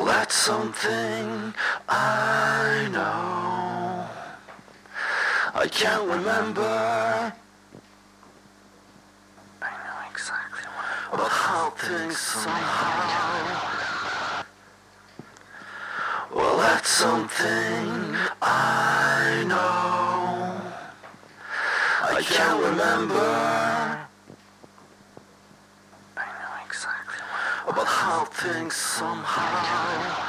Well, that's something I know. I can't remember. I know exactly what. But how things somehow. Well, that's something I know. I can't remember. I know exactly what. But how things somehow.